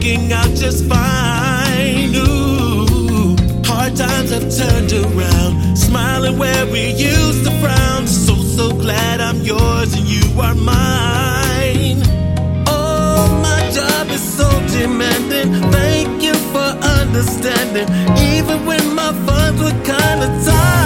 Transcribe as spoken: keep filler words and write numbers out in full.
working out just fine. Ooh, hard times have turned around, smiling where we used to frown. So, so glad I'm yours and you are mine. Oh, my job is so demanding. Thank you for understanding, even when my funds were kinda tight.